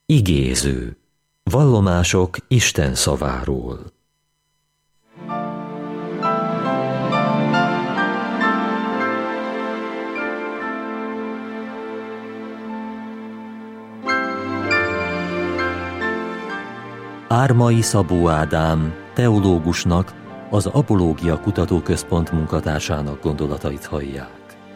Igéző. Vallomások Isten szaváról. Ármai Szabó Ádám teológusnak, az Apológia Kutatóközpont munkatársának gondolatait hallják.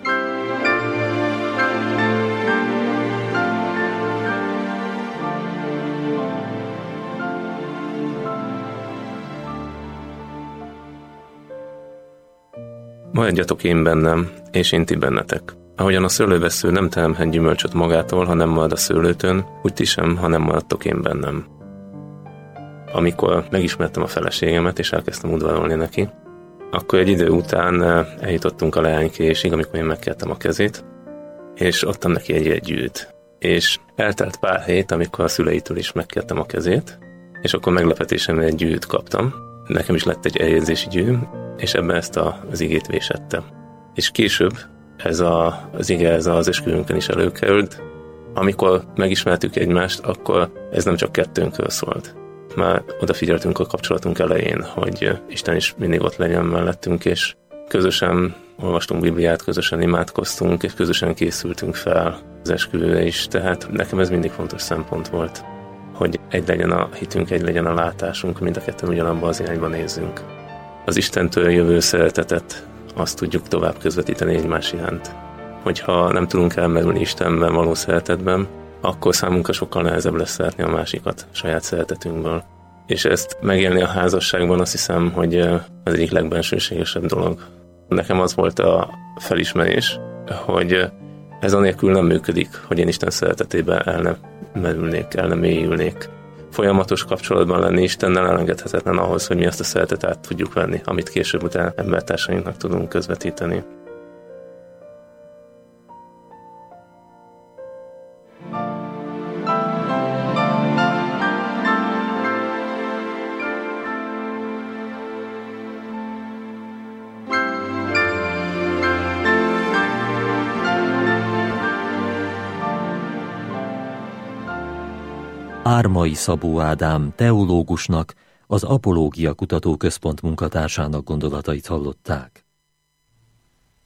Maradjatok én bennem, és én ti bennetek. Ahogyan a szőlővesző nem teremhet gyümölcsöt magától, ha nem marad a szőlőtön, úgy ti sem, ha nem maradtok én bennem. Amikor megismertem a feleségemet, és elkezdtem udvarolni neki, akkor egy idő után eljutottunk a leánykésig, amikor én megkértem a kezét, és adtam neki egy jegyűt. És eltelt pár hét, amikor a szüleitől is megkértem a kezét, és akkor meglepetésemre egy gyűrűt kaptam. Nekem is lett egy eljegyzési gyűrű, és ebben ezt az igét vésettem. És később az ige az esküvőnkön is előkerült. Amikor megismertük egymást, akkor ez nem csak kettőnkről szólt. Már odafigyeltünk a kapcsolatunk elején, hogy Isten is mindig ott legyen mellettünk, és közösen olvastunk Bibliát, közösen imádkoztunk, és közösen készültünk fel az esküvőre is. Tehát nekem ez mindig fontos szempont volt, hogy egy legyen a hitünk, egy legyen a látásunk, mind a ketten ugyanabban az irányba nézzünk. Az Istentől jövő szeretetet azt tudjuk tovább közvetíteni egymás iránt. Hogyha nem tudunk elmerülni Istenben való szeretetben, akkor számunkra sokkal nehezebb lesz szeretni a másikat saját szeretetünkből. És ezt megélni a házasságban azt hiszem, hogy az egyik legbensőségesebb dolog. Nekem az volt a felismerés, hogy ez anélkül nem működik, hogy én Isten szeretetében el ne merülnék, el ne mélyülnék. Folyamatos kapcsolatban lenni Istennel elengedhetetlen ahhoz, hogy mi azt a szeretet át tudjuk venni, amit később után embertársainknak tudunk közvetíteni. Ármai Szabó Ádám teológusnak, az Apológia Kutatóközpont munkatársának gondolatait hallották.